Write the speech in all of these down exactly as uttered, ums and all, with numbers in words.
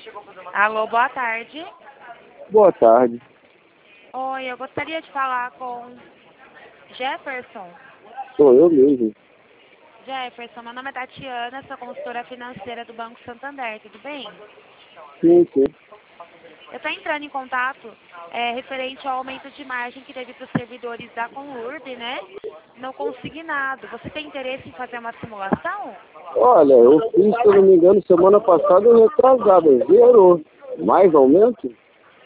Alô, boa tarde. Boa tarde. Oi, eu gostaria de falar com Jefferson. Sou eu mesmo. Jefferson, meu nome é Tatiana, sou consultora financeira do Banco Santander, tudo bem? Sim, sim. Eu estou entrando em contato é, referente ao aumento de margem que teve para os servidores da Conurb, né? No consignado. Você tem interesse em fazer uma simulação? Olha, eu fiz, se eu não me engano, semana passada ou retrasada. Zerou. Mais aumento?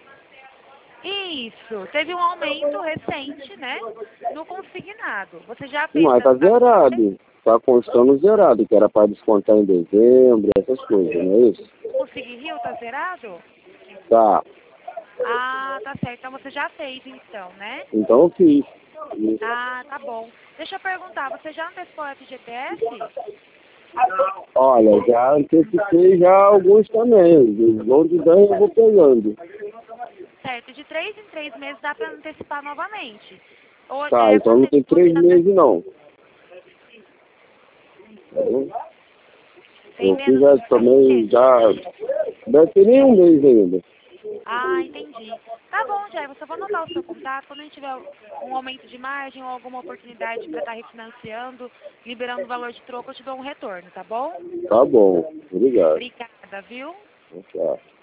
Isso, teve um aumento recente, né? No consignado. Você já fez Mas tá essa... zerado. Tá constando zerado, que era para descontar em dezembro, essas coisas, não é isso? O Sig Rio tá zerado? Tá. Ah, tá certo. Então você já fez então, né? Então eu fiz. Ah, tá bom. Deixa eu perguntar, você já antecipou o F G T S? Olha, já antecipei já alguns também. Os bons de ganho eu vou pegando. Certo, de três em três meses dá para antecipar novamente. Ou, Tá, é, então não você, tem você três já meses não. Tá bom? tem Eu fiz menos já de três também, meses? já. Deve ter nem um mês ainda. Ah, entendi. Tá bom, Jé, você vai anotar o seu contato. Quando a gente tiver um aumento de margem ou alguma oportunidade para estar refinanciando, liberando o valor de troco, eu te dou um retorno, tá bom? Tá bom. Obrigado. Obrigada, viu? Tchau.